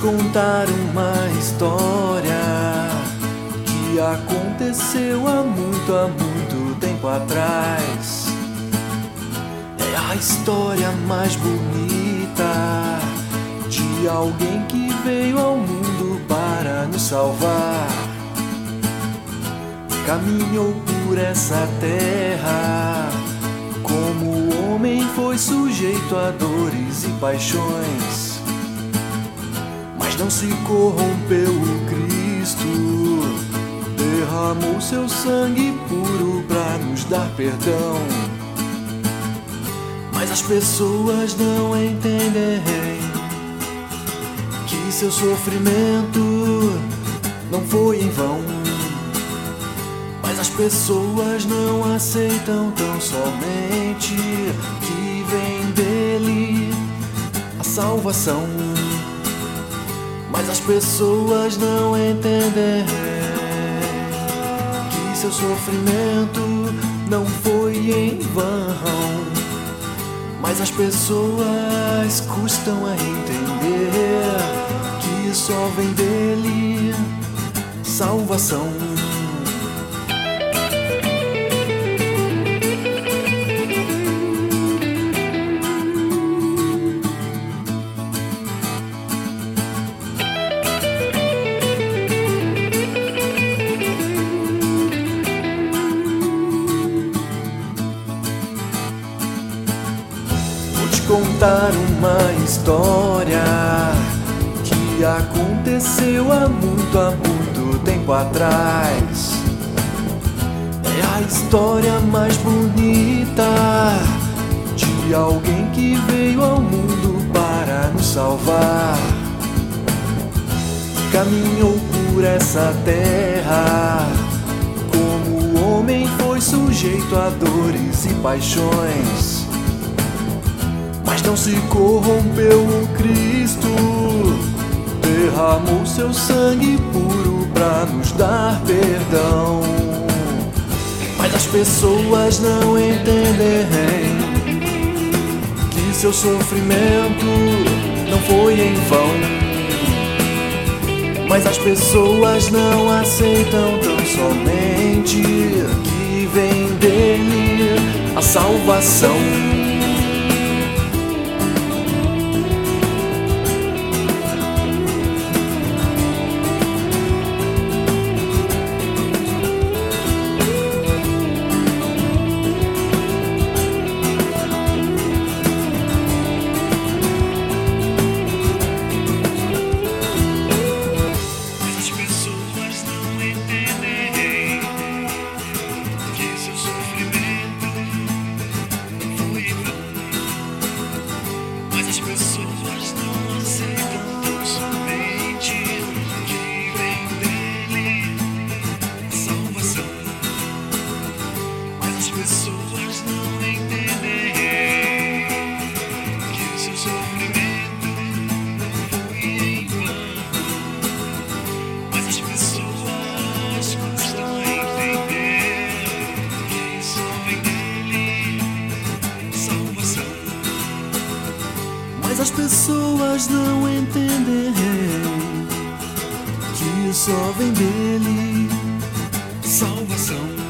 contar uma história que aconteceu há muito tempo atrás. É a história mais bonita de alguém que veio ao mundo para nos salvar. Caminhou por essa terra, como homem foi sujeito a dores e paixões, mas não se corrompeu. O Cristo derramou seu sangue puro para nos dar perdão. Mas as pessoas não entendem que seu sofrimento não foi em vão. Mas as pessoas não aceitam tão somente que vem dele a salvação. Mas as pessoas não entendem que seu sofrimento não foi em vão. Mas as pessoas custam a entender que só vem dele salvação. Contar uma história que aconteceu há muito tempo atrás. É a história mais bonita de alguém que veio ao mundo para nos salvar. Caminhou por essa terra, como homem foi sujeito a dores e paixões, mas não se corrompeu. O Cristo derramou seu sangue puro para nos dar perdão. Mas as pessoas não entendem que seu sofrimento não foi em vão. Mas as pessoas não aceitam tão somente que vem dele a salvação. Mas as pessoas não entendem que só vem dele salvação.